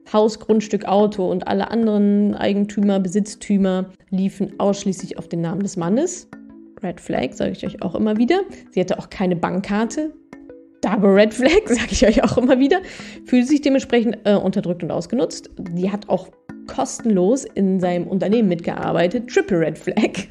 Haus, Grundstück, Auto und alle anderen Eigentümer, Besitztümer liefen ausschließlich auf den Namen des Mannes. Red Flag, sage ich euch auch immer wieder. Sie hatte auch keine Bankkarte. Double Red Flag, sage ich euch auch immer wieder. Fühlt sich dementsprechend unterdrückt und ausgenutzt. Die hat auch kostenlos in seinem Unternehmen mitgearbeitet. Triple Red Flag.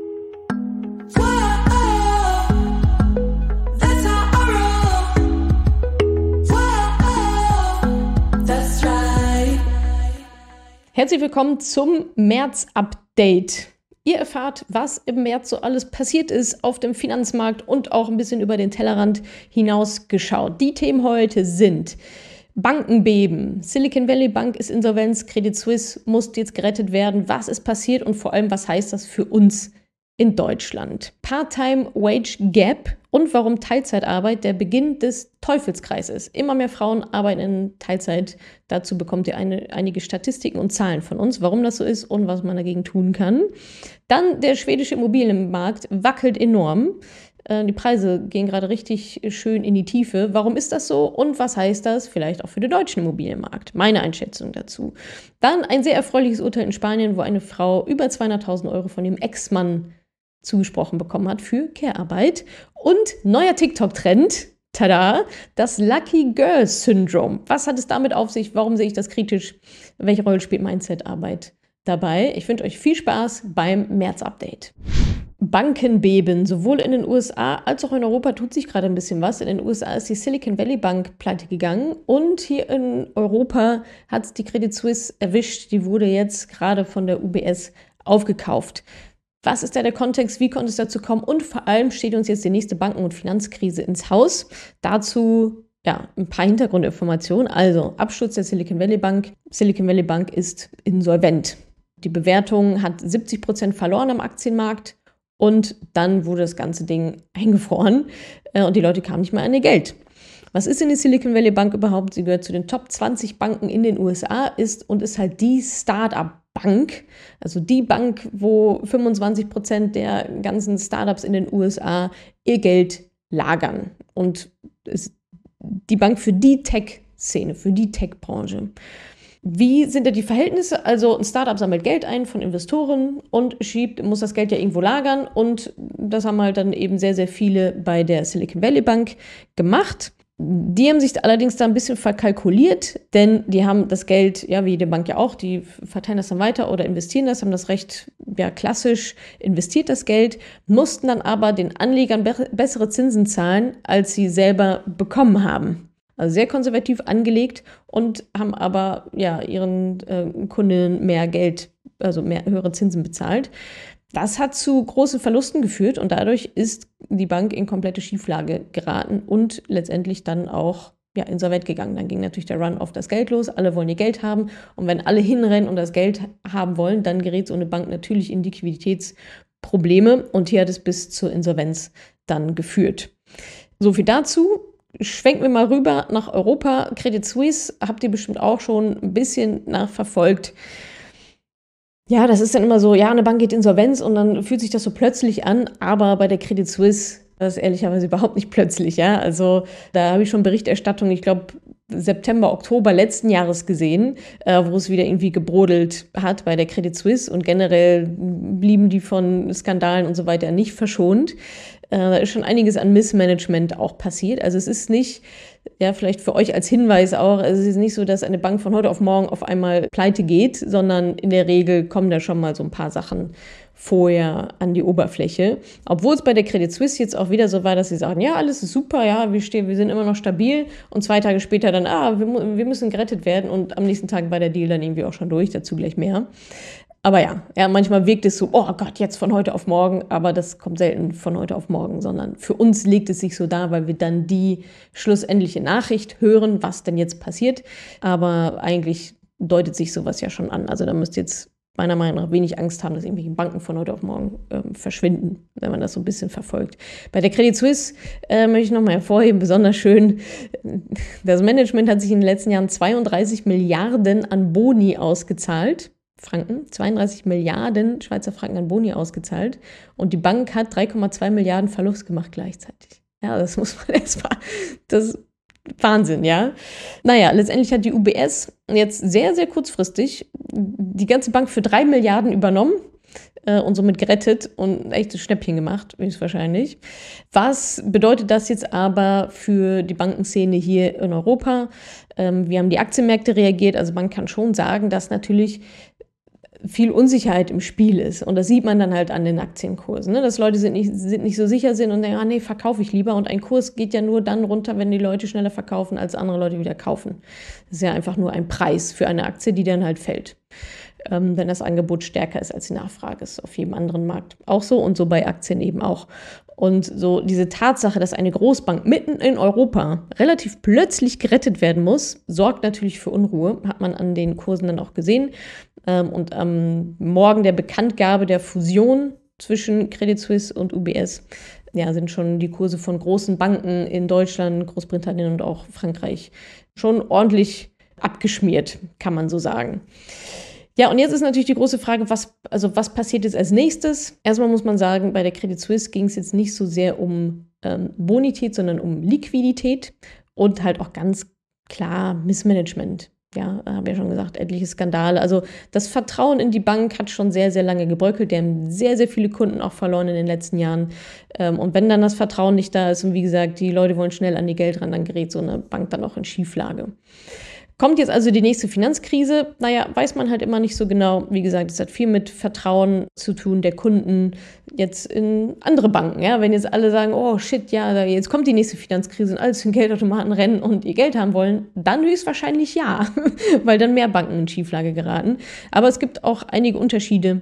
Herzlich willkommen zum März-Update. Ihr erfahrt, was im März so alles passiert ist auf dem Finanzmarkt und auch ein bisschen über den Tellerrand hinaus geschaut. Die Themen heute sind Bankenbeben, Silicon Valley Bank ist Insolvenz, Credit Suisse muss jetzt gerettet werden. Was ist passiert und vor allem, was heißt das für uns in Deutschland? Part-Time Wage Gap und warum Teilzeitarbeit der Beginn des Teufelskreises ist. Immer mehr Frauen arbeiten in Teilzeit. Dazu bekommt ihr einige Statistiken und Zahlen von uns, warum das so ist und was man dagegen tun kann. Dann der schwedische Immobilienmarkt wackelt enorm. Die Preise gehen gerade richtig schön in die Tiefe. Warum ist das so und was heißt das vielleicht auch für den deutschen Immobilienmarkt? Meine Einschätzung dazu. Dann ein sehr erfreuliches Urteil in Spanien, wo eine Frau über 200.000 Euro von ihrem Ex-Mann zugesprochen bekommen hat für Care-Arbeit. Und neuer TikTok-Trend, tada, das Lucky Girl Syndrome. Was hat es damit auf sich? Warum sehe ich das kritisch? Welche Rolle spielt Mindset-Arbeit dabei? Ich wünsche euch viel Spaß beim März-Update. Bankenbeben, sowohl in den USA als auch in Europa tut sich gerade ein bisschen was. In den USA ist die Silicon Valley Bank pleite gegangen und hier in Europa hat es die Credit Suisse erwischt. Die wurde jetzt gerade von der UBS aufgekauft. Was ist da der Kontext? Wie konnte es dazu kommen? Und vor allem steht uns jetzt die nächste Banken- und Finanzkrise ins Haus. Dazu ein paar Hintergrundinformationen. Also Absturz der Silicon Valley Bank. Silicon Valley Bank ist insolvent. Die Bewertung hat 70% verloren am Aktienmarkt und dann wurde das ganze Ding eingefroren und die Leute kamen nicht mehr an ihr Geld. Was ist denn die Silicon Valley Bank überhaupt? Sie gehört zu den Top 20 Banken in den USA, ist halt die Start-up-Bank, also die Bank, wo 25% der ganzen Startups in den USA ihr Geld lagern und ist die Bank für die Tech-Szene, für die Tech-Branche. Wie sind da die Verhältnisse? Also ein Startup sammelt Geld ein von Investoren und muss das Geld ja irgendwo lagern und das haben halt dann eben sehr, sehr viele bei der Silicon Valley Bank gemacht. Die haben sich allerdings da ein bisschen verkalkuliert, denn die haben das Geld, ja, wie die Bank ja auch, die verteilen das dann weiter oder investieren das, haben das recht klassisch investiert, das Geld, mussten dann aber den Anlegern bessere Zinsen zahlen, als sie selber bekommen haben. Also sehr konservativ angelegt und haben aber ihren Kunden mehr Geld, also höhere Zinsen bezahlt. Das hat zu großen Verlusten geführt und dadurch ist die Bank in komplette Schieflage geraten und letztendlich dann auch insolvent gegangen. Dann ging natürlich der Run auf das Geld los, alle wollen ihr Geld haben und wenn alle hinrennen und das Geld haben wollen, dann gerät so eine Bank natürlich in Liquiditätsprobleme und hier hat es bis zur Insolvenz dann geführt. So viel dazu. Schwenken wir mal rüber nach Europa. Credit Suisse habt ihr bestimmt auch schon ein bisschen nachverfolgt. Ja, das ist dann immer so, eine Bank geht Insolvenz und dann fühlt sich das so plötzlich an, aber bei der Credit Suisse, das ist ehrlicherweise überhaupt nicht plötzlich, ja. Also da habe ich schon Berichterstattung, ich glaube September, Oktober letzten Jahres gesehen, wo es wieder irgendwie gebrodelt hat bei der Credit Suisse und generell blieben die von Skandalen und so weiter nicht verschont. Da ist schon einiges an Missmanagement auch passiert. Also es ist nicht, vielleicht für euch als Hinweis auch, es ist nicht so, dass eine Bank von heute auf morgen auf einmal pleite geht, sondern in der Regel kommen da schon mal so ein paar Sachen vorher an die Oberfläche. Obwohl es bei der Credit Suisse jetzt auch wieder so war, dass sie sagen, ja, alles ist super, wir sind immer noch stabil und 2 Tage später dann, wir müssen gerettet werden und am nächsten Tag war der Deal dann irgendwie auch schon durch, dazu gleich mehr. Aber manchmal wirkt es so, oh Gott, jetzt von heute auf morgen, aber das kommt selten von heute auf morgen, sondern für uns legt es sich so dar, weil wir dann die schlussendliche Nachricht hören, was denn jetzt passiert. Aber eigentlich deutet sich sowas ja schon an. Also da müsst ihr jetzt meiner Meinung nach wenig Angst haben, dass irgendwelche Banken von heute auf morgen verschwinden, wenn man das so ein bisschen verfolgt. Bei der Credit Suisse möchte ich nochmal hervorheben, besonders schön, das Management hat sich in den letzten Jahren 32 Milliarden an Boni ausgezahlt. 32 Milliarden Schweizer Franken an Boni ausgezahlt und die Bank hat 3,2 Milliarden Verlust gemacht gleichzeitig. Ja, das muss man erstmal, das Wahnsinn, ja. Naja, letztendlich hat die UBS jetzt sehr, sehr kurzfristig die ganze Bank für 3 Milliarden übernommen und somit gerettet und ein echtes Schnäppchen gemacht, höchstwahrscheinlich. Was bedeutet das jetzt aber für die Bankenszene hier in Europa? Wie haben die Aktienmärkte reagiert? Also man kann schon sagen, dass natürlich viel Unsicherheit im Spiel ist. Und das sieht man dann halt an den Aktienkursen, ne? Dass Leute sind nicht so sicher sind und denken, nee, verkaufe ich lieber. Und ein Kurs geht ja nur dann runter, wenn die Leute schneller verkaufen, als andere Leute wieder kaufen. Das ist ja einfach nur ein Preis für eine Aktie, die dann halt fällt. Wenn das Angebot stärker ist als die Nachfrage. Ist auf jedem anderen Markt auch so und so bei Aktien eben auch. Und so diese Tatsache, dass eine Großbank mitten in Europa relativ plötzlich gerettet werden muss, sorgt natürlich für Unruhe, hat man an den Kursen dann auch gesehen. Und am Morgen der Bekanntgabe der Fusion zwischen Credit Suisse und UBS sind schon die Kurse von großen Banken in Deutschland, Großbritannien und auch Frankreich schon ordentlich abgeschmiert, kann man so sagen. Ja, und jetzt ist natürlich die große Frage, was passiert jetzt als nächstes? Erstmal muss man sagen, bei der Credit Suisse ging es jetzt nicht so sehr um Bonität, sondern um Liquidität und halt auch ganz klar Missmanagement. Ja, habe ja schon gesagt, etliche Skandale. Also das Vertrauen in die Bank hat schon sehr, sehr lange gebröckelt. Die haben sehr, sehr viele Kunden auch verloren in den letzten Jahren. Und wenn dann das Vertrauen nicht da ist und wie gesagt, die Leute wollen schnell an die Geld ran, dann gerät so eine Bank dann auch in Schieflage. Kommt jetzt also die nächste Finanzkrise? Naja, weiß man halt immer nicht so genau. Wie gesagt, es hat viel mit Vertrauen zu tun der Kunden jetzt in andere Banken. Ja? Wenn jetzt alle sagen, oh shit, ja, jetzt kommt die nächste Finanzkrise und alle zu den Geldautomaten rennen und ihr Geld haben wollen, dann höchstwahrscheinlich ja, weil dann mehr Banken in Schieflage geraten. Aber es gibt auch einige Unterschiede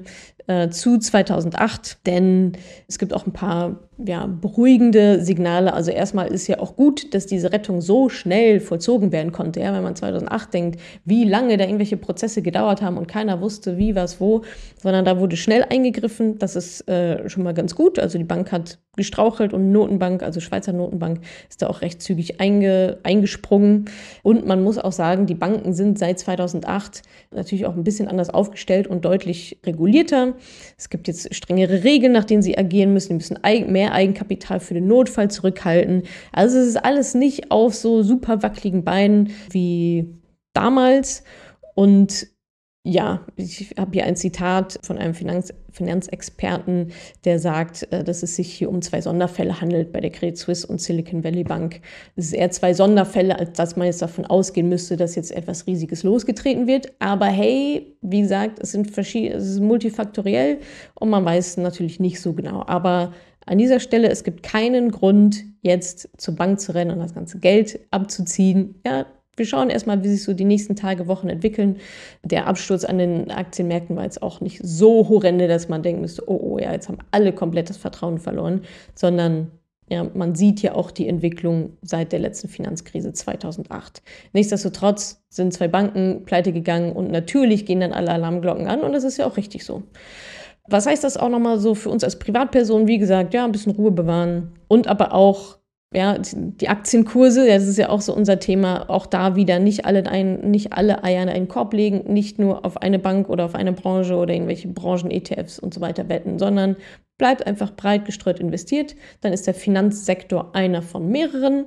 zu 2008, denn es gibt auch ein paar beruhigende Signale. Also erstmal ist ja auch gut, dass diese Rettung so schnell vollzogen werden konnte. Ja, wenn man 2008 denkt, wie lange da irgendwelche Prozesse gedauert haben und keiner wusste, wie, was, wo, sondern da wurde schnell eingegriffen. Das ist schon mal ganz gut. Also die Bank hat gestrauchelt und Notenbank, also Schweizer Notenbank, ist da auch recht zügig eingesprungen. Und man muss auch sagen, die Banken sind seit 2008 natürlich auch ein bisschen anders aufgestellt und deutlich regulierter. Es gibt jetzt strengere Regeln, nach denen sie agieren müssen. Die müssen mehr Eigenkapital für den Notfall zurückhalten. Also es ist alles nicht auf so super wackeligen Beinen wie damals. Und ja, ich habe hier ein Zitat von einem Finanzexperten, der sagt, dass es sich hier um 2 Sonderfälle handelt bei der Credit Suisse und Silicon Valley Bank. Es ist eher 2 Sonderfälle, als dass man jetzt davon ausgehen müsste, dass jetzt etwas Riesiges losgetreten wird. Aber hey, wie gesagt, es ist multifaktoriell und man weiß natürlich nicht so genau. Aber an dieser Stelle, es gibt keinen Grund, jetzt zur Bank zu rennen und das ganze Geld abzuziehen. Ja, wir schauen erstmal, wie sich so die nächsten Tage, Wochen entwickeln. Der Absturz an den Aktienmärkten war jetzt auch nicht so horrende, dass man denken müsste, oh ja, jetzt haben alle komplett das Vertrauen verloren, sondern ja, man sieht ja auch die Entwicklung seit der letzten Finanzkrise 2008. Nichtsdestotrotz sind 2 Banken pleite gegangen und natürlich gehen dann alle Alarmglocken an und das ist ja auch richtig so. Was heißt das auch nochmal so für uns als Privatpersonen? Wie gesagt, ja, ein bisschen Ruhe bewahren und aber auch die Aktienkurse, das ist ja auch so unser Thema, auch da wieder nicht alle Eier in einen Korb legen, nicht nur auf eine Bank oder auf eine Branche oder irgendwelche Branchen-ETFs und so weiter wetten, sondern bleibt einfach breit gestreut investiert. Dann ist der Finanzsektor einer von mehreren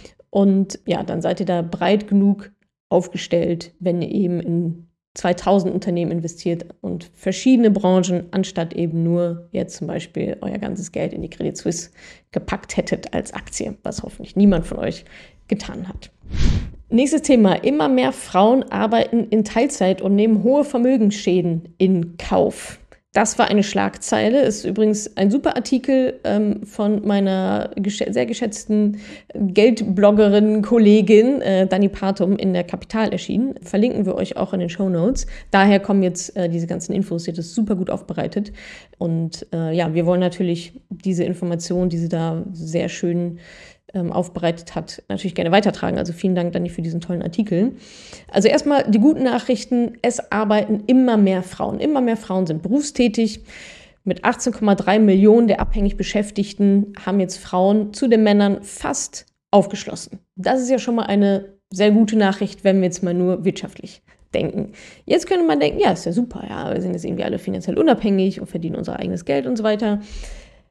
und ja, dann seid ihr da breit genug aufgestellt, wenn ihr eben in 2000 Unternehmen investiert und verschiedene Branchen, anstatt eben nur jetzt zum Beispiel euer ganzes Geld in die Credit Suisse gepackt hättet als Aktie, was hoffentlich niemand von euch getan hat. Nächstes Thema. Immer mehr Frauen arbeiten in Teilzeit und nehmen hohe Vermögensschäden in Kauf. Das war eine Schlagzeile, ist übrigens ein super Artikel von meiner sehr geschätzten Geldbloggerin, Kollegin Dani Partum in der Kapital erschienen. Verlinken wir euch auch in den Shownotes. Daher kommen jetzt diese ganzen Infos, sie hat das super gut aufbereitet. Und wir wollen natürlich diese Informationen, die sie da sehr schön aufbereitet hat, natürlich gerne weitertragen. Also vielen Dank, Dani, für diesen tollen Artikel. Also erstmal die guten Nachrichten. Es arbeiten immer mehr Frauen. Immer mehr Frauen sind berufstätig. Mit 18,3 Millionen der abhängig Beschäftigten haben jetzt Frauen zu den Männern fast aufgeschlossen. Das ist ja schon mal eine sehr gute Nachricht, wenn wir jetzt mal nur wirtschaftlich denken. Jetzt könnte man denken, ja, ist ja super, ja, wir sind jetzt irgendwie alle finanziell unabhängig und verdienen unser eigenes Geld und so weiter.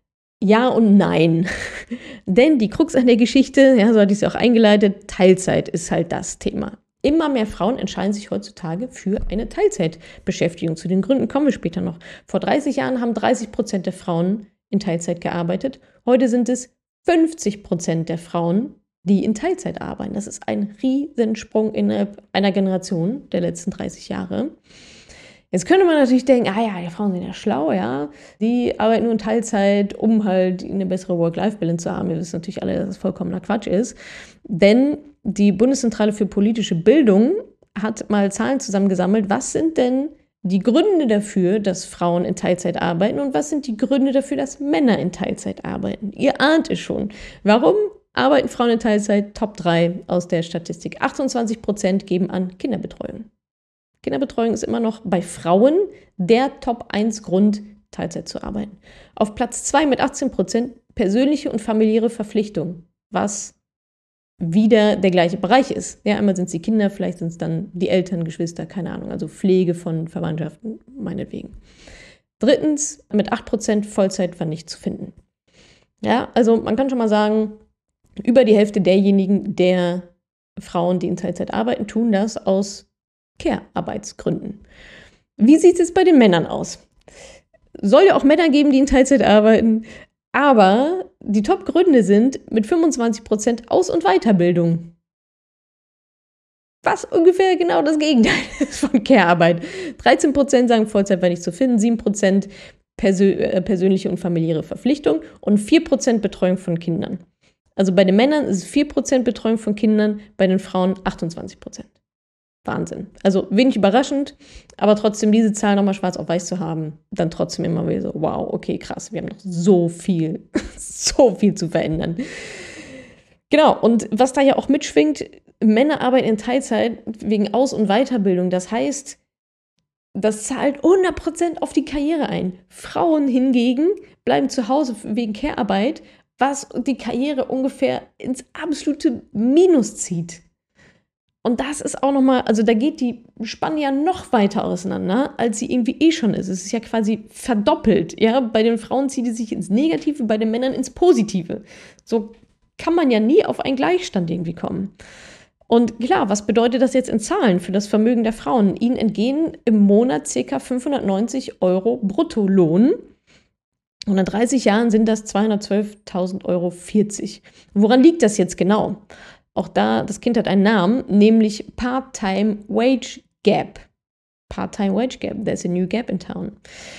Ja und nein. Denn die Krux an der Geschichte, ja, so hatte ich es auch eingeleitet, Teilzeit ist halt das Thema. Immer mehr Frauen entscheiden sich heutzutage für eine Teilzeitbeschäftigung. Zu den Gründen kommen wir später noch. Vor 30 Jahren haben 30% der Frauen in Teilzeit gearbeitet. Heute sind es 50% der Frauen, die in Teilzeit arbeiten. Das ist ein Riesensprung innerhalb einer Generation der letzten 30 Jahre. Jetzt könnte man natürlich denken, die Frauen sind ja schlau, ja. Die arbeiten nur in Teilzeit, um halt eine bessere Work-Life-Balance zu haben. Wir wissen natürlich alle, dass das vollkommener Quatsch ist. Denn die Bundeszentrale für politische Bildung hat mal Zahlen zusammengesammelt. Was sind denn die Gründe dafür, dass Frauen in Teilzeit arbeiten und was sind die Gründe dafür, dass Männer in Teilzeit arbeiten? Ihr ahnt es schon. Warum arbeiten Frauen in Teilzeit? Top 3 aus der Statistik. 28% geben an Kinderbetreuung. Kinderbetreuung ist immer noch bei Frauen der Top 1 Grund, Teilzeit zu arbeiten. Auf Platz 2 mit 18% persönliche und familiäre Verpflichtungen, was wieder der gleiche Bereich ist. Ja, einmal sind es die Kinder, vielleicht sind es dann die Eltern, Geschwister, keine Ahnung, also Pflege von Verwandtschaften, meinetwegen. Drittens, mit 8% Vollzeit war nicht zu finden. Ja, also man kann schon mal sagen, über die Hälfte derjenigen, der Frauen, die in Teilzeit arbeiten, tun das aus Care-Arbeitsgründen. Wie sieht es jetzt bei den Männern aus? Soll ja auch Männer geben, die in Teilzeit arbeiten, aber die Top-Gründe sind mit 25% Aus- und Weiterbildung. Was ungefähr genau das Gegenteil ist von Care-Arbeit. 13% sagen, Vollzeit war nicht zu finden, 7% persönliche und familiäre Verpflichtung und 4% Betreuung von Kindern. Also bei den Männern ist es 4% Betreuung von Kindern, bei den Frauen 28%. Wahnsinn. Also wenig überraschend, aber trotzdem diese Zahl nochmal schwarz auf weiß zu haben, dann trotzdem immer wieder so, wow, okay, krass, wir haben noch so viel, so viel zu verändern. Genau, und was da ja auch mitschwingt, Männer arbeiten in Teilzeit wegen Aus- und Weiterbildung. Das heißt, das zahlt 100% auf die Karriere ein. Frauen hingegen bleiben zu Hause wegen Care-Arbeit, was die Karriere ungefähr ins absolute Minus zieht. Und das ist auch nochmal, also da geht die Spanne ja noch weiter auseinander, als sie irgendwie schon ist. Es ist ja quasi verdoppelt. Ja? Bei den Frauen zieht es sich ins Negative, bei den Männern ins Positive. So kann man ja nie auf einen Gleichstand irgendwie kommen. Und klar, was bedeutet das jetzt in Zahlen für das Vermögen der Frauen? Ihnen entgehen im Monat ca. 590 € Bruttolohn. Und in 30 Jahren sind das 212.000 €40. Woran liegt das jetzt genau? Auch da, das Kind hat einen Namen, nämlich Part-Time Wage Gap. Part-Time Wage Gap, there's a new gap in town.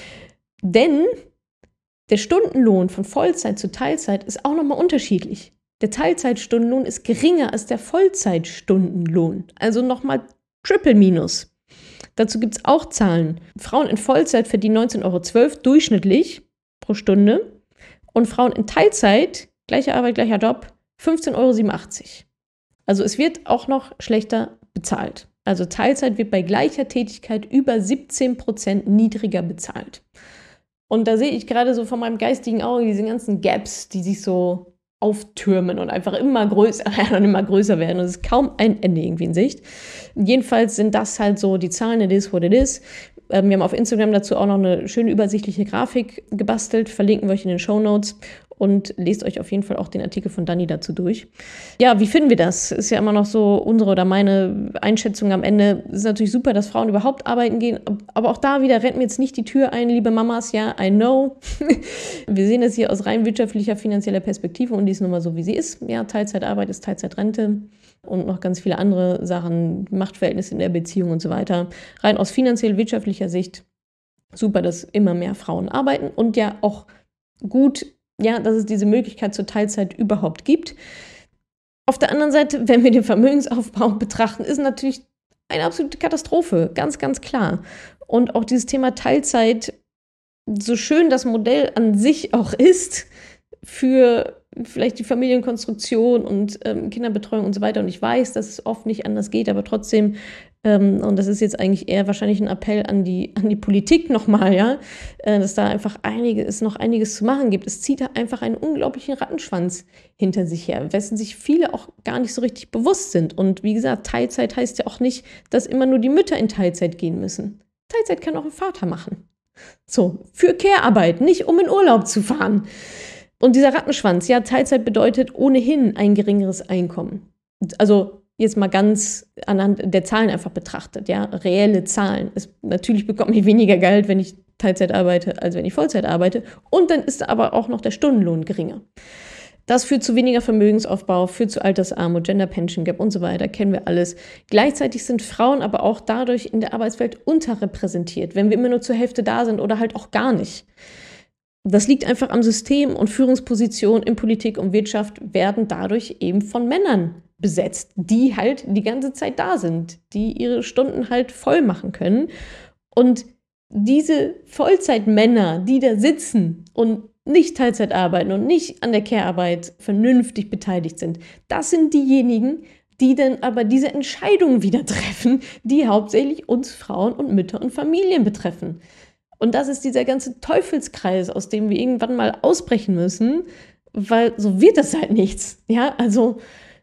Denn der Stundenlohn von Vollzeit zu Teilzeit ist auch nochmal unterschiedlich. Der Teilzeitstundenlohn ist geringer als der Vollzeitstundenlohn, also nochmal Triple Minus. Dazu gibt es auch Zahlen. Frauen in Vollzeit verdienen 19,12 € durchschnittlich pro Stunde und Frauen in Teilzeit, gleiche Arbeit, gleicher Job, 15,87 €. Also es wird auch noch schlechter bezahlt. Also Teilzeit wird bei gleicher Tätigkeit über 17% niedriger bezahlt. Und da sehe ich gerade so von meinem geistigen Auge diese ganzen Gaps, die sich so auftürmen und einfach immer größer werden und immer größer werden. Und es ist kaum ein Ende irgendwie in Sicht. Jedenfalls sind das halt so die Zahlen, it is what it is. Wir haben auf Instagram dazu auch noch eine schöne übersichtliche Grafik gebastelt, verlinken wir euch in den Shownotes und lest euch auf jeden Fall auch den Artikel von Dani dazu durch. Ja, wie finden wir das? Ist ja immer noch so unsere oder meine Einschätzung am Ende. Es ist natürlich super, dass Frauen überhaupt arbeiten gehen, aber auch da wieder rennt mir jetzt nicht die Tür ein, liebe Mamas, ja, I know. Wir sehen es hier aus rein wirtschaftlicher, finanzieller Perspektive und die ist nun mal so, wie sie ist. Ja, Teilzeitarbeit ist Teilzeitrente und noch ganz viele andere Sachen, Machtverhältnisse in der Beziehung und so weiter. Rein aus finanziell-wirtschaftlicher Sicht super, dass immer mehr Frauen arbeiten und ja auch gut, ja, dass es diese Möglichkeit zur Teilzeit überhaupt gibt. Auf der anderen Seite, wenn wir den Vermögensaufbau betrachten, ist natürlich eine absolute Katastrophe, ganz, ganz klar. Und auch dieses Thema Teilzeit, so schön das Modell an sich auch ist, für vielleicht die Familienkonstruktion und Kinderbetreuung und so weiter. Und ich weiß, dass es oft nicht anders geht, aber trotzdem, und das ist jetzt eigentlich eher wahrscheinlich ein Appell an die Politik nochmal, ja, dass da einfach noch einiges zu machen gibt. Es zieht da einfach einen unglaublichen Rattenschwanz hinter sich her, wessen sich viele auch gar nicht so richtig bewusst sind. Und wie gesagt, Teilzeit heißt ja auch nicht, dass immer nur die Mütter in Teilzeit gehen müssen. Teilzeit kann auch ein Vater machen. So, für Care-Arbeit, nicht um in Urlaub zu fahren. Und dieser Rattenschwanz, ja, Teilzeit bedeutet ohnehin ein geringeres Einkommen. Also jetzt mal ganz anhand der Zahlen einfach betrachtet, ja, reelle Zahlen. Natürlich bekomme ich weniger Geld, wenn ich Teilzeit arbeite, als wenn ich Vollzeit arbeite. Und dann ist aber auch noch der Stundenlohn geringer. Das führt zu weniger Vermögensaufbau, führt zu Altersarmut, Gender Pension Gap und so weiter, kennen wir alles. Gleichzeitig sind Frauen aber auch dadurch in der Arbeitswelt unterrepräsentiert, wenn wir immer nur zur Hälfte da sind oder halt auch gar nicht. Das liegt einfach am System, und Führungspositionen in Politik und Wirtschaft werden dadurch eben von Männern besetzt, die halt die ganze Zeit da sind, die ihre Stunden halt voll machen können. Und diese Vollzeitmänner, die da sitzen und nicht Teilzeit arbeiten und nicht an der Care-Arbeit vernünftig beteiligt sind, das sind diejenigen, die dann aber diese Entscheidungen wieder treffen, die hauptsächlich uns Frauen und Mütter und Familien betreffen. Und das ist dieser ganze Teufelskreis, aus dem wir irgendwann mal ausbrechen müssen, weil so wird das halt nichts. Ja, also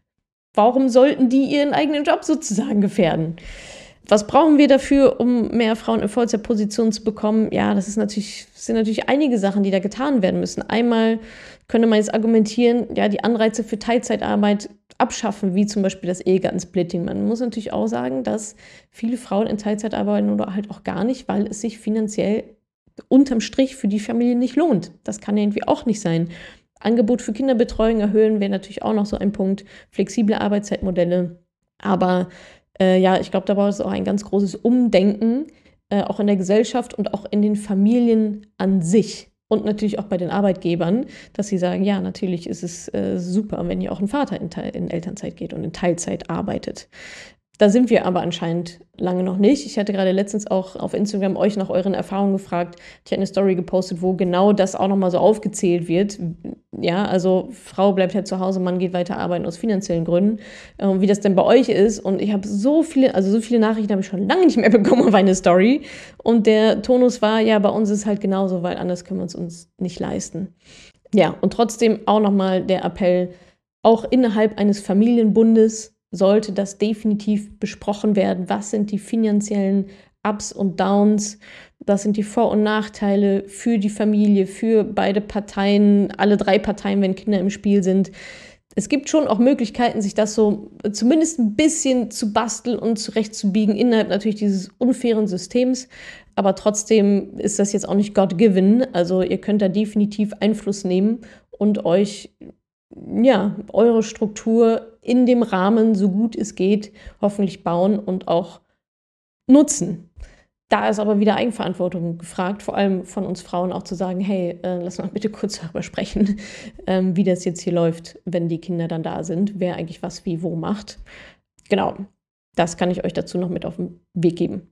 warum sollten die ihren eigenen Job sozusagen gefährden? Was brauchen wir dafür, um mehr Frauen in Vollzeitpositionen zu bekommen? Ja, das sind natürlich einige Sachen, die da getan werden müssen. Einmal könnte man jetzt argumentieren, ja, die Anreize für Teilzeitarbeit abschaffen, wie zum Beispiel das Ehegattensplitting. Man muss natürlich auch sagen, dass viele Frauen in Teilzeit arbeiten oder halt auch gar nicht, weil es sich finanziell unterm Strich für die Familie nicht lohnt. Das kann ja irgendwie auch nicht sein. Angebot für Kinderbetreuung erhöhen wäre natürlich auch noch so ein Punkt. Flexible Arbeitszeitmodelle. Aber ja, ich glaube, da braucht es auch ein ganz großes Umdenken, auch in der Gesellschaft und auch in den Familien an sich. Und natürlich auch bei den Arbeitgebern, dass sie sagen, ja, natürlich ist es super, wenn ihr auch ein Vater in Elternzeit geht und in Teilzeit arbeitet. Da sind wir aber anscheinend lange noch nicht. Ich hatte gerade letztens auch auf Instagram euch nach euren Erfahrungen gefragt. Ich habe eine Story gepostet, wo genau das auch nochmal so aufgezählt wird. Ja, also Frau bleibt halt zu Hause, Mann geht weiter arbeiten aus finanziellen Gründen. Wie das denn bei euch ist. Und ich habe so viele Nachrichten habe ich schon lange nicht mehr bekommen auf eine Story. Und der Tonus war, ja, bei uns ist es halt genauso, weil anders können wir es uns nicht leisten. Ja, und trotzdem auch nochmal der Appell, auch innerhalb eines Familienbundes sollte das definitiv besprochen werden. Was sind die finanziellen Ups und Downs? Was sind die Vor- und Nachteile für die Familie, für beide Parteien, alle drei Parteien, wenn Kinder im Spiel sind? Es gibt schon auch Möglichkeiten, sich das so zumindest ein bisschen zu basteln und zurechtzubiegen innerhalb natürlich dieses unfairen Systems. Aber trotzdem ist das jetzt auch nicht God-given. Also ihr könnt da definitiv Einfluss nehmen und euch ja, eure Struktur in dem Rahmen, so gut es geht, hoffentlich bauen und auch nutzen. Da ist aber wieder Eigenverantwortung gefragt, vor allem von uns Frauen auch zu sagen, hey, lass mal bitte kurz darüber sprechen, wie das jetzt hier läuft, wenn die Kinder dann da sind, wer eigentlich was wie wo macht. Genau, das kann ich euch dazu noch mit auf den Weg geben.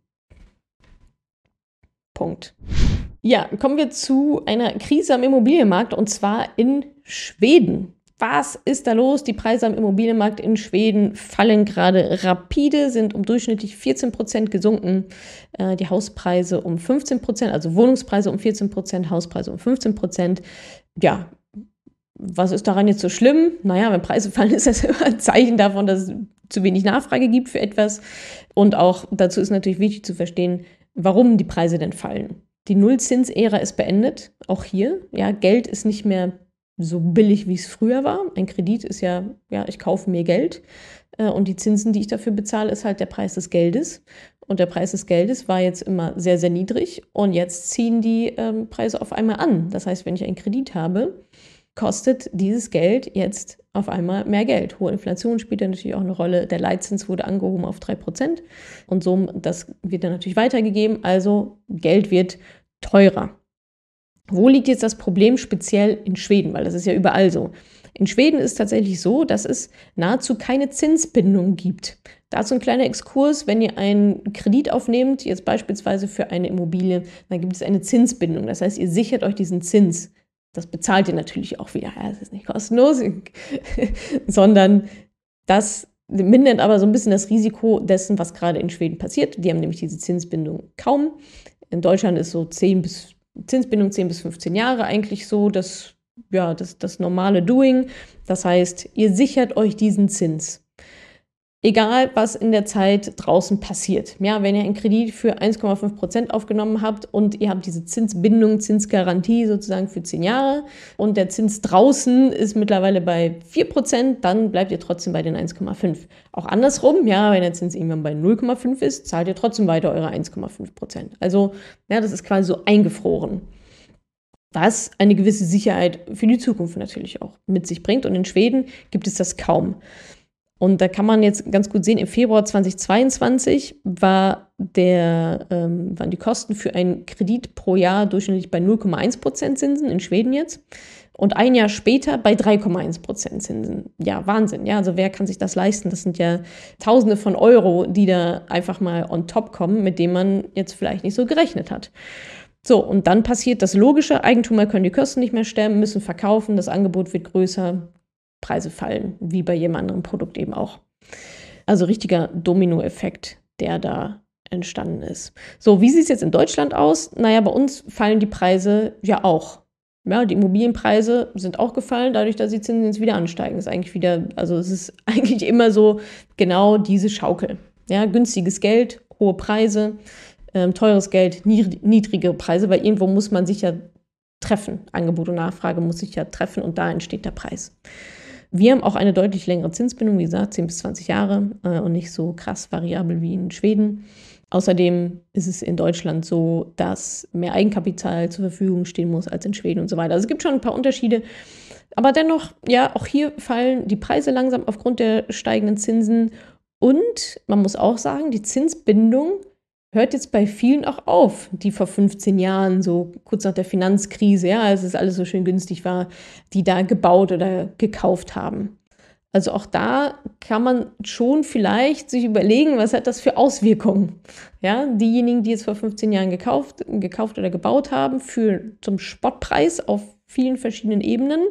Punkt. Ja, kommen wir zu einer Krise am Immobilienmarkt, und zwar in Schweden. Was ist da los? Die Preise am Immobilienmarkt in Schweden fallen gerade rapide, sind um durchschnittlich 14% gesunken. Die Hauspreise um 15%, also Wohnungspreise um 14%, Hauspreise um 15%. Ja, was ist daran jetzt so schlimm? Naja, wenn Preise fallen, ist das immer ein Zeichen davon, dass es zu wenig Nachfrage gibt für etwas. Und auch dazu ist natürlich wichtig zu verstehen, warum die Preise denn fallen. Die Nullzinsära ist beendet, auch hier. Ja, Geld ist nicht mehr so billig, wie es früher war. Ein Kredit ist ja, ich kaufe mir Geld und die Zinsen, die ich dafür bezahle, ist halt der Preis des Geldes. Und der Preis des Geldes war jetzt immer sehr, sehr niedrig und jetzt ziehen die Preise auf einmal an. Das heißt, wenn ich einen Kredit habe, kostet dieses Geld jetzt auf einmal mehr Geld. Hohe Inflation spielt dann natürlich auch eine Rolle. Der Leitzins wurde angehoben auf 3% und so, das wird dann natürlich weitergegeben. Also Geld wird teurer. Wo liegt jetzt das Problem speziell in Schweden? Weil das ist ja überall so. In Schweden ist es tatsächlich so, dass es nahezu keine Zinsbindung gibt. Dazu ein kleiner Exkurs: Wenn ihr einen Kredit aufnehmt, jetzt beispielsweise für eine Immobilie, dann gibt es eine Zinsbindung. Das heißt, ihr sichert euch diesen Zins. Das bezahlt ihr natürlich auch wieder. Ja, das ist nicht kostenlos, sondern das mindert aber so ein bisschen das Risiko dessen, was gerade in Schweden passiert. Die haben nämlich diese Zinsbindung kaum. In Deutschland ist so Zinsbindung 10 bis 15 Jahre eigentlich so das normale Doing. Das heißt, ihr sichert euch diesen Zins. egal was in der Zeit draußen passiert. Ja, wenn ihr einen Kredit für 1,5% aufgenommen habt und ihr habt diese Zinsbindung, Zinsgarantie sozusagen für 10 Jahre und der Zins draußen ist mittlerweile bei 4%, dann bleibt ihr trotzdem bei den 1,5. Auch andersrum, ja, wenn der Zins irgendwann bei 0,5 ist, zahlt ihr trotzdem weiter eure 1,5%. Also, ja, das ist quasi so eingefroren. Was eine gewisse Sicherheit für die Zukunft natürlich auch mit sich bringt. Und in Schweden gibt es das kaum. Und da kann man jetzt ganz gut sehen, im Februar 2022 waren die Kosten für einen Kredit pro Jahr durchschnittlich bei 0,1% Zinsen in Schweden jetzt. Und ein Jahr später bei 3,1% Zinsen. Ja, Wahnsinn. Ja, also wer kann sich das leisten? Das sind ja Tausende von Euro, die da einfach mal on top kommen, mit denen man jetzt vielleicht nicht so gerechnet hat. So, und dann passiert das Logische. Eigentümer können die Kosten nicht mehr stemmen, müssen verkaufen, das Angebot wird größer, Preise fallen, wie bei jedem anderen Produkt eben auch. Also richtiger Dominoeffekt, der da entstanden ist. So, wie sieht es jetzt in Deutschland aus? Naja, bei uns fallen die Preise ja auch. Ja, die Immobilienpreise sind auch gefallen, dadurch, dass die Zinsen jetzt wieder ansteigen. Es ist eigentlich immer so genau diese Schaukel. Ja, günstiges Geld, hohe Preise, teures Geld, niedrigere Preise, weil irgendwo muss man sich ja treffen. Angebot und Nachfrage muss sich ja treffen und da entsteht der Preis. Wir haben auch eine deutlich längere Zinsbindung, wie gesagt, 10 bis 20 Jahre und nicht so krass variabel wie in Schweden. Außerdem ist es in Deutschland so, dass mehr Eigenkapital zur Verfügung stehen muss als in Schweden und so weiter. Also es gibt schon ein paar Unterschiede. Aber dennoch, ja, auch hier fallen die Preise langsam aufgrund der steigenden Zinsen. Und man muss auch sagen, die Zinsbindung hört jetzt bei vielen auch auf, die vor 15 Jahren, so kurz nach der Finanzkrise, ja, als es alles so schön günstig war, die da gebaut oder gekauft haben. Also auch da kann man schon vielleicht sich überlegen, was hat das für Auswirkungen? Ja, diejenigen, die jetzt vor 15 Jahren gekauft oder gebaut haben, zum Spottpreis auf vielen verschiedenen Ebenen.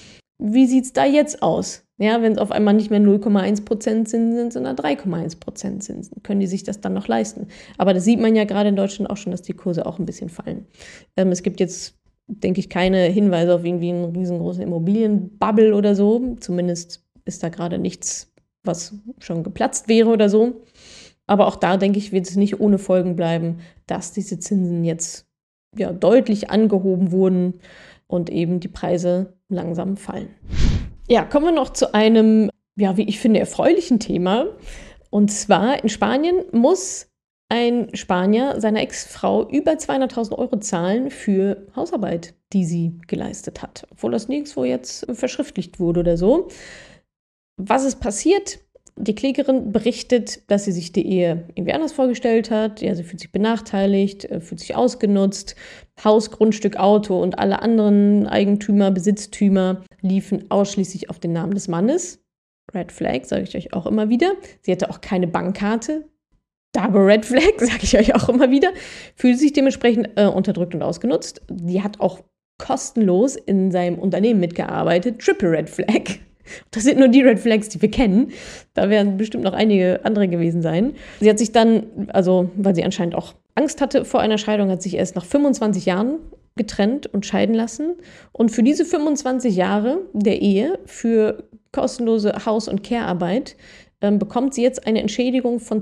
Wie sieht es da jetzt aus? Ja, wenn es auf einmal nicht mehr 0,1% Zinsen sind, sondern 3,1% Zinsen. Können die sich das dann noch leisten? Aber das sieht man ja gerade in Deutschland auch schon, dass die Kurse auch ein bisschen fallen. Es gibt jetzt, denke ich, keine Hinweise auf irgendwie einen riesengroßen Immobilienbubble oder so. Zumindest ist da gerade nichts, was schon geplatzt wäre oder so. Aber auch da, denke ich, wird es nicht ohne Folgen bleiben, dass diese Zinsen jetzt ja deutlich angehoben wurden und eben die Preise langsam fallen. Ja, kommen wir noch zu einem, ja, wie ich finde, erfreulichen Thema. Und zwar in Spanien muss ein Spanier seiner Ex-Frau über 200.000 Euro zahlen für Hausarbeit, die sie geleistet hat. Obwohl das nirgendwo jetzt verschriftlicht wurde oder so. Was ist passiert? Die Klägerin berichtet, dass sie sich die Ehe irgendwie anders vorgestellt hat. Ja, sie fühlt sich benachteiligt, fühlt sich ausgenutzt. Haus, Grundstück, Auto und alle anderen Eigentümer, Besitztümer liefen ausschließlich auf den Namen des Mannes. Red Flag, sage ich euch auch immer wieder. Sie hatte auch keine Bankkarte. Double Red Flag, sage ich euch auch immer wieder. Fühlt sich dementsprechend unterdrückt und ausgenutzt. Die hat auch kostenlos in seinem Unternehmen mitgearbeitet. Triple Red Flag. Das sind nur die Red Flags, die wir kennen. Da werden bestimmt noch einige andere gewesen sein. Sie hat sich dann, also weil sie anscheinend auch Angst hatte vor einer Scheidung, hat sich erst nach 25 Jahren getrennt und scheiden lassen. Und für diese 25 Jahre der Ehe, für kostenlose Haus- und Care-Arbeit, bekommt sie jetzt eine Entschädigung von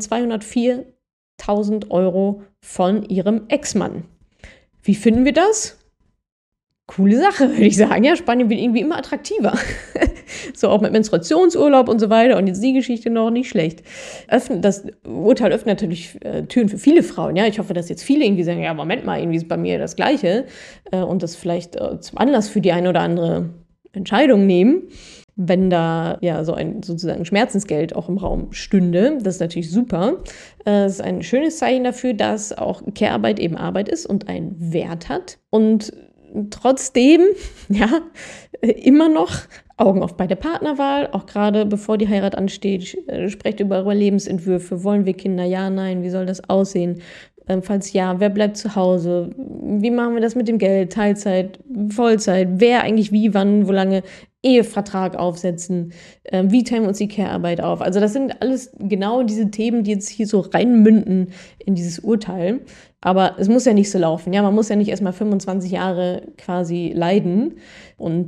204.000 Euro von ihrem Ex-Mann. Wie finden wir das? Coole Sache, würde ich sagen. Ja, Spanien wird irgendwie immer attraktiver. So auch mit Menstruationsurlaub und so weiter. Und jetzt die Geschichte noch nicht schlecht. Das Urteil öffnet natürlich Türen für viele Frauen. Ja, ich hoffe, dass jetzt viele irgendwie sagen, ja, Moment mal, irgendwie ist bei mir das Gleiche. Und das vielleicht zum Anlass für die eine oder andere Entscheidung nehmen, wenn da ja so ein sozusagen Schmerzensgeld auch im Raum stünde. Das ist natürlich super. Das ist ein schönes Zeichen dafür, dass auch Care-Arbeit eben Arbeit ist und einen Wert hat. Und trotzdem, ja, immer noch Augen auf bei der Partnerwahl, auch gerade bevor die Heirat ansteht, sprecht über eure Lebensentwürfe. Wollen wir Kinder? Ja, nein. Wie soll das aussehen? Falls ja, wer bleibt zu Hause? Wie machen wir das mit dem Geld? Teilzeit, Vollzeit? Wer eigentlich wie, wann, wo lange? Ehevertrag aufsetzen? Wie teilen wir uns die Care-Arbeit auf? Also das sind alles genau diese Themen, die jetzt hier so reinmünden in dieses Urteil. Aber es muss ja nicht so laufen. Ja, man muss ja nicht erstmal 25 Jahre quasi leiden und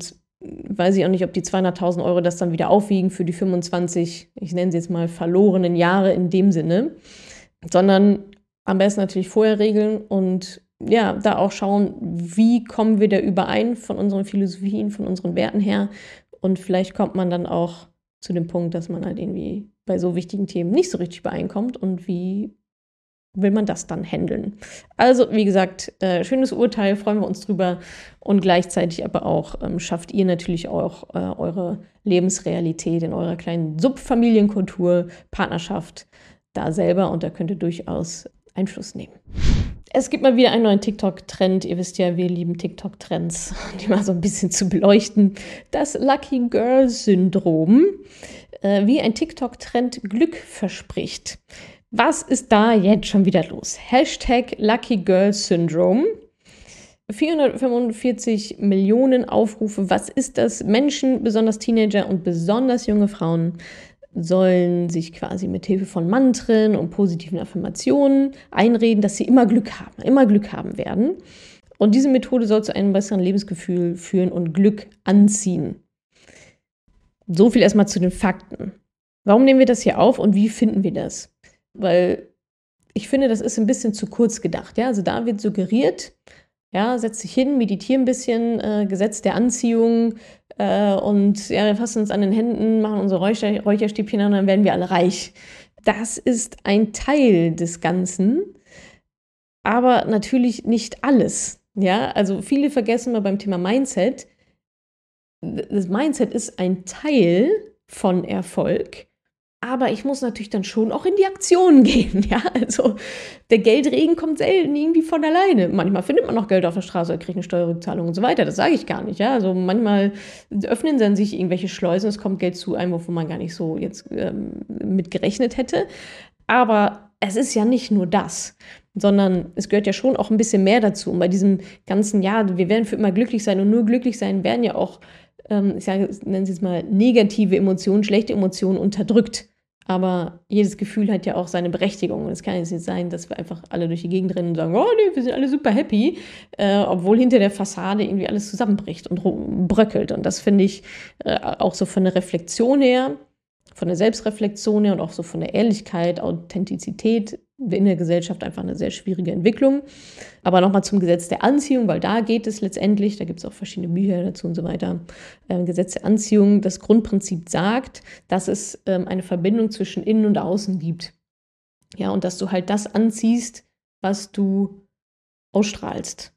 weiß ich auch nicht, ob die 200.000 Euro das dann wieder aufwiegen für die 25, ich nenne sie jetzt mal verlorenen Jahre in dem Sinne, sondern am besten natürlich vorher regeln und ja, da auch schauen, wie kommen wir da überein von unseren Philosophien, von unseren Werten her, und vielleicht kommt man dann auch zu dem Punkt, dass man halt irgendwie bei so wichtigen Themen nicht so richtig übereinkommt, und wie will man das dann handeln? Also, wie gesagt, schönes Urteil, freuen wir uns drüber, und gleichzeitig aber auch schafft ihr natürlich auch eure Lebensrealität in eurer kleinen Subfamilienkultur, Partnerschaft da selber, und da könnt ihr durchaus Einfluss nehmen. Es gibt mal wieder einen neuen TikTok-Trend. Ihr wisst ja, wir lieben TikTok-Trends, die mal so ein bisschen zu beleuchten. Das Lucky Girl-Syndrom, wie ein TikTok-Trend Glück verspricht. Was ist da jetzt schon wieder los? Hashtag Lucky Girl Syndrome. 445 Millionen Aufrufe. Was ist das? Menschen, besonders Teenager und besonders junge Frauen, sollen sich quasi mit Hilfe von Mantren und positiven Affirmationen einreden, dass sie immer Glück haben werden. Und diese Methode soll zu einem besseren Lebensgefühl führen und Glück anziehen. So viel erstmal zu den Fakten. Warum nehmen wir das hier auf und wie finden wir das? Weil ich finde, das ist ein bisschen zu kurz gedacht. Ja? Also da wird suggeriert, ja, setz dich hin, meditiere ein bisschen, Gesetz der Anziehung, und ja, wir fassen uns an den Händen, machen unsere Räucherstäbchen an, und dann werden wir alle reich. Das ist ein Teil des Ganzen, aber natürlich nicht alles. Ja, also viele vergessen mal beim Thema Mindset, das Mindset ist ein Teil von Erfolg, aber ich muss natürlich dann schon auch in die Aktion gehen, ja, also der Geldregen kommt selten irgendwie von alleine. Manchmal findet man noch Geld auf der Straße oder kriegt eine Steuerrückzahlung und so weiter, das sage ich gar nicht, ja, also manchmal öffnen dann sich irgendwelche Schleusen, es kommt Geld zu einem, wovon man gar nicht so jetzt mit gerechnet hätte, aber es ist ja nicht nur das, sondern es gehört ja schon auch ein bisschen mehr dazu, und bei diesem ganzen, ja, wir werden für immer glücklich sein, und nur glücklich sein werden ja auch, ich nenne es jetzt mal, negative Emotionen, schlechte Emotionen unterdrückt. Aber jedes Gefühl hat ja auch seine Berechtigung. Und es kann jetzt nicht sein, dass wir einfach alle durch die Gegend rennen und sagen, oh nee, wir sind alle super happy, obwohl hinter der Fassade irgendwie alles zusammenbricht und bröckelt. Und das finde ich auch so von der Reflexion her, von der Selbstreflexion her und auch so von der Ehrlichkeit, Authentizität in der Gesellschaft einfach eine sehr schwierige Entwicklung. Aber nochmal zum Gesetz der Anziehung, weil da geht es letztendlich, da gibt es auch verschiedene Bücher dazu und so weiter. Gesetz der Anziehung, das Grundprinzip sagt, dass es eine Verbindung zwischen Innen und Außen gibt. Ja, und dass du halt das anziehst, was du ausstrahlst.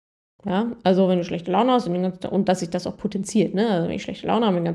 Ja, also wenn du schlechte Laune hast und dass sich das auch potenziert, ne? Also wenn ich schlechte Laune habe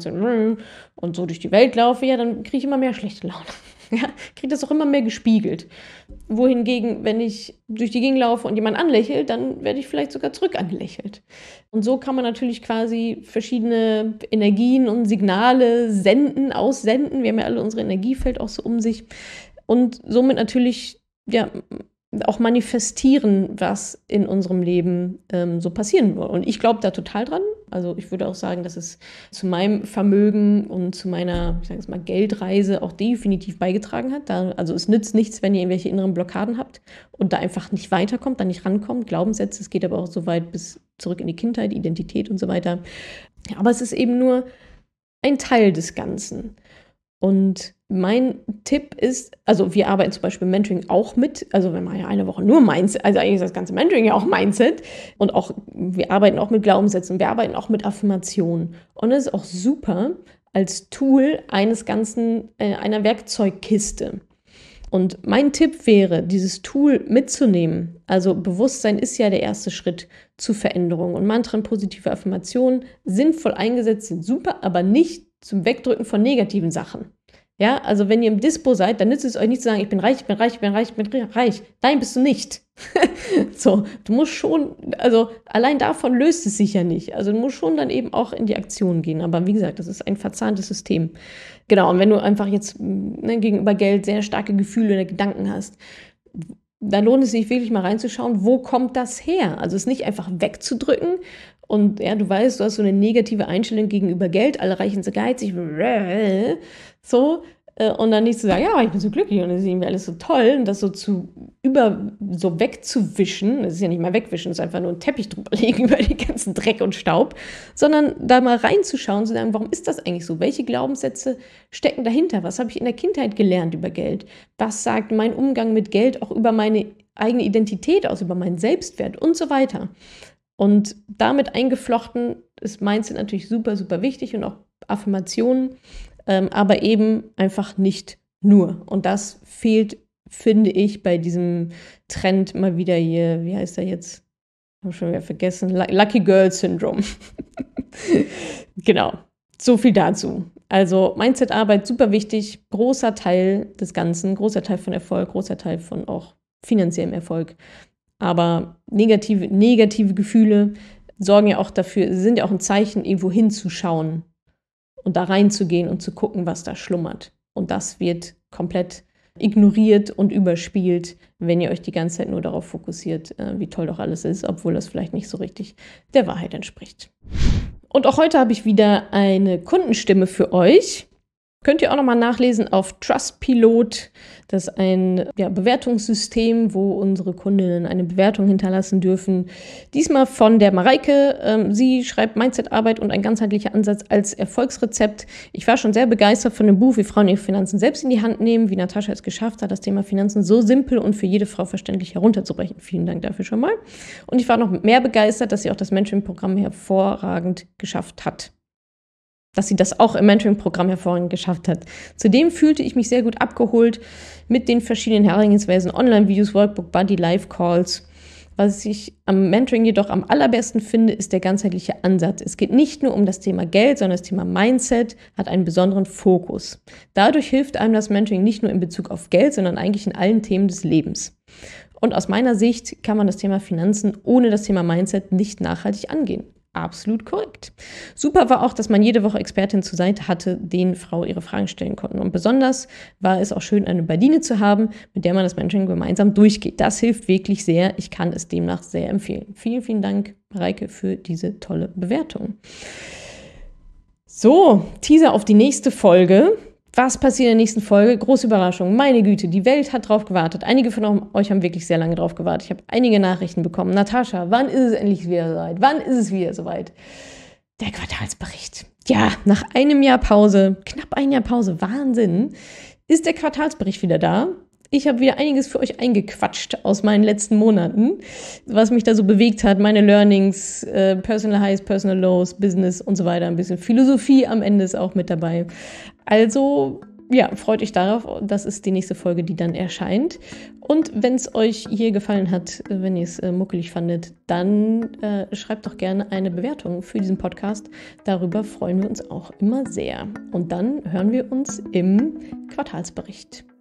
und so durch die Welt laufe, ja, dann kriege ich immer mehr schlechte Laune. Ja, kriege das auch immer mehr gespiegelt. Wohingegen, wenn ich durch die Gegend laufe und jemand anlächelt, dann werde ich vielleicht sogar zurück angelächelt. Und so kann man natürlich quasi verschiedene Energien und Signale senden, aussenden. Wir haben ja alle unser Energiefeld auch so um sich. Und somit natürlich, ja, auch manifestieren, was in unserem Leben so passieren wird. Und ich glaube da total dran. Also ich würde auch sagen, dass es zu meinem Vermögen und zu meiner, ich sage jetzt mal, Geldreise auch definitiv beigetragen hat. Also es nützt nichts, wenn ihr irgendwelche inneren Blockaden habt und da einfach nicht weiterkommt, da nicht rankommt. Glaubenssätze, es geht aber auch so weit bis zurück in die Kindheit, Identität und so weiter. Ja, aber es ist eben nur ein Teil des Ganzen. Und mein Tipp ist, also wir arbeiten zum Beispiel im Mentoring auch mit, also wir machen ja eine Woche nur Mindset, also eigentlich ist das ganze Mentoring ja auch Mindset, und auch wir arbeiten auch mit Glaubenssätzen, wir arbeiten auch mit Affirmationen, und es ist auch super als Tool eines ganzen, einer Werkzeugkiste. Und mein Tipp wäre, dieses Tool mitzunehmen. Also Bewusstsein ist ja der erste Schritt zur Veränderung, und Mantren, positive Affirmationen, sinnvoll eingesetzt sind super, aber nicht zum Wegdrücken von negativen Sachen. Ja, also wenn ihr im Dispo seid, dann nützt es euch nicht zu sagen, ich bin reich, ich bin reich, ich bin reich, ich bin reich. Nein, bist du nicht. So, du musst schon, also allein davon löst es sich ja nicht. Also du musst schon dann eben auch in die Aktion gehen. Aber wie gesagt, das ist ein verzahntes System. Genau, und wenn du einfach jetzt gegenüber Geld sehr starke Gefühle oder Gedanken hast, dann lohnt es sich wirklich mal reinzuschauen, wo kommt das her? Also es nicht einfach wegzudrücken. Und ja, du weißt, du hast so eine negative Einstellung gegenüber Geld, alle Reichen sind geizig, so, Und dann nicht zu sagen, ja, ich bin so glücklich und das ist irgendwie alles so toll und das so wegzuwischen, das ist ja nicht mal wegwischen, es ist einfach nur ein Teppich drüber legen über den ganzen Dreck und Staub, sondern da mal reinzuschauen, zu sagen, warum ist das eigentlich so? Welche Glaubenssätze stecken dahinter? Was habe ich in der Kindheit gelernt über Geld? Was sagt mein Umgang mit Geld auch über meine eigene Identität aus, über meinen Selbstwert und so weiter? Und damit eingeflochten ist Mindset natürlich super, super wichtig und auch Affirmationen, aber eben einfach nicht nur. Und das fehlt, finde ich, bei diesem Trend mal wieder hier, wie heißt er jetzt? Habe schon wieder vergessen. Lucky Girl Syndrome. Genau, so viel dazu. Also Mindset-Arbeit, super wichtig, großer Teil des Ganzen, großer Teil von Erfolg, großer Teil von auch finanziellem Erfolg. Aber negative Gefühle sorgen ja auch dafür, sind ja auch ein Zeichen, irgendwo hinzuschauen und da reinzugehen und zu gucken, was da schlummert. Und das wird komplett ignoriert und überspielt, wenn ihr euch die ganze Zeit nur darauf fokussiert, wie toll doch alles ist, obwohl das vielleicht nicht so richtig der Wahrheit entspricht. Und auch heute habe ich wieder eine Kundenstimme für euch. Könnt ihr auch nochmal nachlesen auf Trustpilot. Das ist ein Bewertungssystem, wo unsere Kundinnen eine Bewertung hinterlassen dürfen. Diesmal von der Mareike. Sie schreibt Mindset-Arbeit und ein ganzheitlicher Ansatz als Erfolgsrezept. Ich war schon sehr begeistert von dem Buch, wie Frauen ihre Finanzen selbst in die Hand nehmen, wie Natascha es geschafft hat, das Thema Finanzen so simpel und für jede Frau verständlich herunterzubrechen. Vielen Dank dafür schon mal. Und ich war noch mehr begeistert, dass sie auch das Mentoring-Programm hervorragend geschafft hat. Dass sie das auch im Mentoring-Programm hervorragend geschafft hat. Zudem fühlte ich mich sehr gut abgeholt mit den verschiedenen Herangehensweisen, Online-Videos, Workbook, Buddy, Live-Calls. Was ich am Mentoring jedoch am allerbesten finde, ist der ganzheitliche Ansatz. Es geht nicht nur um das Thema Geld, sondern das Thema Mindset hat einen besonderen Fokus. Dadurch hilft einem das Mentoring nicht nur in Bezug auf Geld, sondern eigentlich in allen Themen des Lebens. Und aus meiner Sicht kann man das Thema Finanzen ohne das Thema Mindset nicht nachhaltig angehen. Absolut korrekt. Super war auch, dass man jede Woche Expertin zur Seite hatte, denen Frauen ihre Fragen stellen konnten. Und besonders war es auch schön, eine Badine zu haben, mit der man das Mentoring gemeinsam durchgeht. Das hilft wirklich sehr. Ich kann es demnach sehr empfehlen. Vielen, vielen Dank, Mareike, für diese tolle Bewertung. So, Teaser auf die nächste Folge. Was passiert in der nächsten Folge? Große Überraschung. Meine Güte, die Welt hat drauf gewartet. Einige von euch haben wirklich sehr lange drauf gewartet. Ich habe einige Nachrichten bekommen. Natascha, wann ist es endlich wieder soweit? Wann ist es wieder soweit? Der Quartalsbericht. Ja, nach einem Jahr Pause, knapp ein Jahr Pause, Wahnsinn, ist der Quartalsbericht wieder da. Ich habe wieder einiges für euch eingequatscht aus meinen letzten Monaten, was mich da so bewegt hat, meine Learnings, Personal Highs, Personal Lows, Business und so weiter. Ein bisschen Philosophie am Ende ist auch mit dabei. Also, ja, freut euch darauf. Das ist die nächste Folge, die dann erscheint. Und wenn es euch hier gefallen hat, wenn ihr es muckelig fandet, dann schreibt doch gerne eine Bewertung für diesen Podcast. Darüber freuen wir uns auch immer sehr. Und dann hören wir uns im Quartalsbericht.